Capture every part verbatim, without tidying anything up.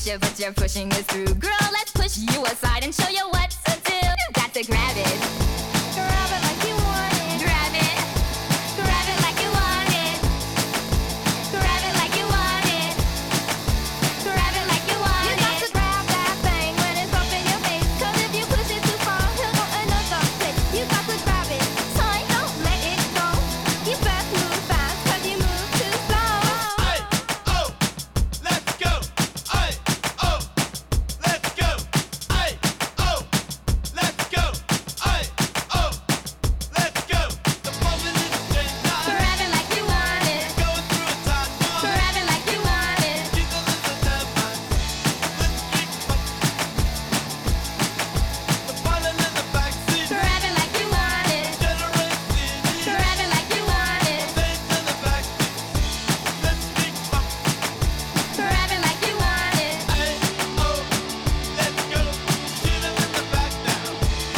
pressure, but you're pushing it through. Girl, let's push you aside and show you what to do. You got to grab it. Grab it like you want it. Grab it. Grab it like you want it. Grab it like you want it. Grab it like you want it. You got to grab that thing when it's up in your face. Cause if you push it too far, he'll go another place. You got to grab it, son, don't let it go. You best move fast, cause you move too slow. Ay, oh, let's go. Ay, oh, let's go. Ay, oh, let's go. Ay, oh, let's go. The moment is straight line. Grab it like you want it. Going through a tight time. Grab it like you want it. Jiggle in the deadline. Let's kick up. The pilot in the backseat. Grab it like you want it. Generate speed. Grab it like you want it. Things in the backseat. Let's kick up. Grab it like you want it. Ay, oh, let's go. Shoot 'em in the back now.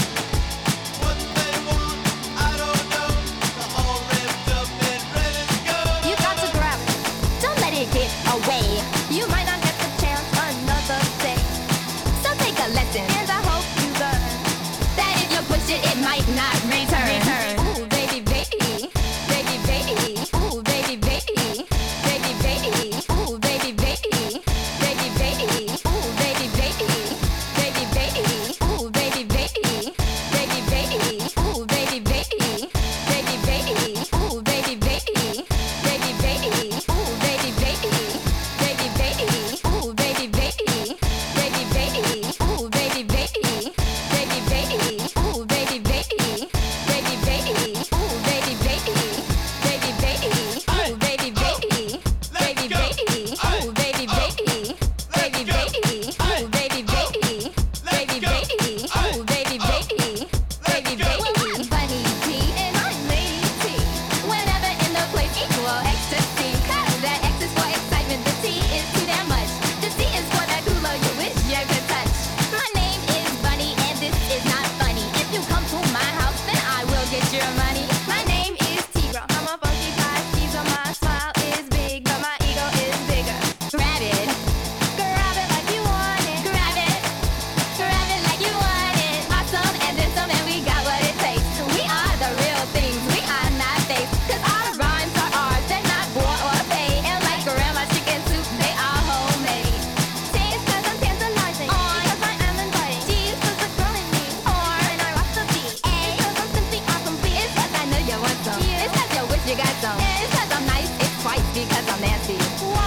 What they want, I don't know. They're all revved up and ready to go. You got to grab it. Don't let it get away. You might not get the chance another day. So take a lesson, and I hope you learn that if you push it, it might not return. Ooh, baby, baby, baby, baby. Ooh, baby, baby, baby, baby. Ooh, baby, baby, baby, baby. Ooh, baby, baby, baby, baby. Ooh, baby, baby, baby, baby. Ooh, baby, baby, baby, baby. Ooh, baby, baby, baby, baby. Ooh, baby, baby, baby, baby. Ooh, baby, baby, baby, baby. Ooh, baby, baby, baby, baby. Ooh, baby, baby, baby, baby. Ooh, baby, baby, baby, baby. Ooh, baby, baby, baby, baby. Ooh, baby, baby, baby, baby. Ooh, baby, baby, baby, baby. Ooh, baby, baby, baby, baby. Bunny T and I'm Lady T. Whenever in the place equal ecstasy. Cause that X is for excitement, the T is too damn much. The C is for that cooler you wish you could touch. My name is Bunny and this is not funny. If you come to my house, then I will get your money. My name is Tigra. I'm a funky pie teaser. My smile is big, but my ego is bigger. Grab it. Grab it like you want it. Grab it. Grab it like you want it. Awesome and then some, and we got what it takes. We are the real things. We are not fakes. Cause our rhymes are ours. They're not bought or paid. And like grandma chicken soup, they are homemade. Taste cause I'm tantalizing. On. Because I am inviting. G is cause the girl in me. Or. And I rock the beat. A. It's cause I'm simply awesome. B. It's cause I know you want some. It's cause you wish you got some. It's cause I'm nice. It's twice because I'm nasty.